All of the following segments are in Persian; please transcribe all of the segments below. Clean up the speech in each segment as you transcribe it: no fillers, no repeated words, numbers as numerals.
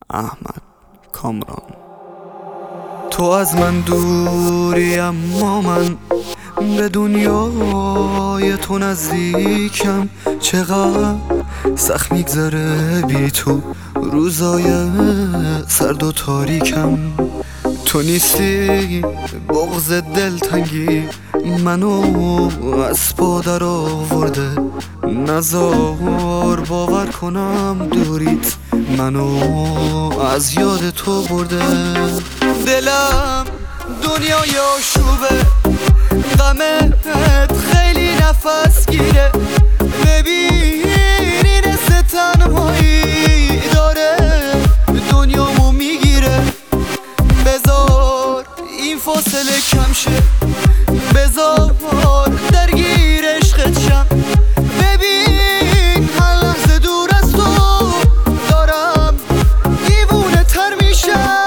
احمد کامران. تو از من دوری اما من به دنیای تو نزدیکم. چقدر سخت میگذره بی تو روزای سرد و تاریکم. تو نیستی بغض دلتنگی منو از پا در آورده. نزار باور کنم دوریت منو از یاد تو برده. دلم دنیای آشوبه، غمت خیلی نفس گیره. ببینی دست تنهایی داره دنیامو میگیره. بذار این فاصله کم شه، بذار درگیر عشقت شم. ببین هر لحظه دور از تو دارم دیوونه تر میشم.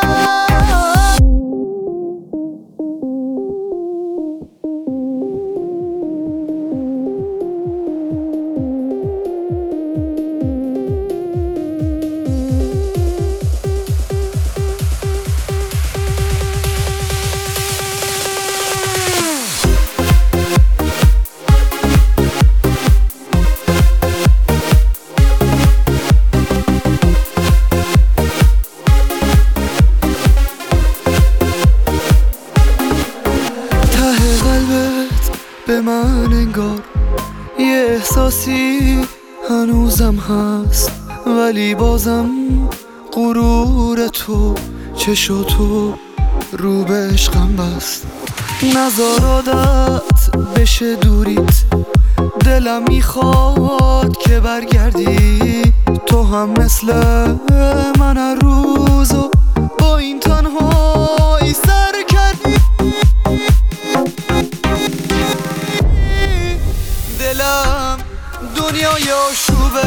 به من انگار یه احساسی هنوزم هست، ولی بازم غرور تو چشاتو رو به عشقم بست. نزار عادت بشه دوریت، دلم میخواد که برگردی. تو هم مثل من هر روزو با این تنهایی سر کردی. دلم دنیای آشوبه،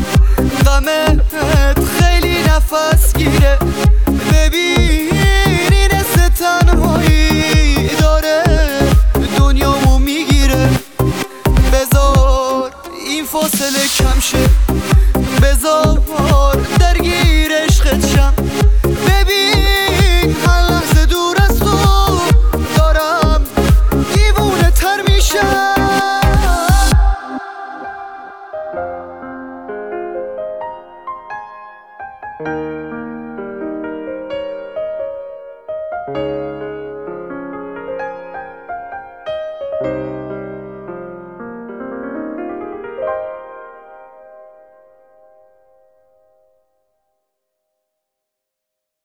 غمت خیلی نفس گیره. ببینی دست تنهایی داره دنیامو میگیره. بذار این فاصله کم شه، بذار درگیر عشقت شم. ببین هر لحظه دور از تو دارم دیوونه تر میشم.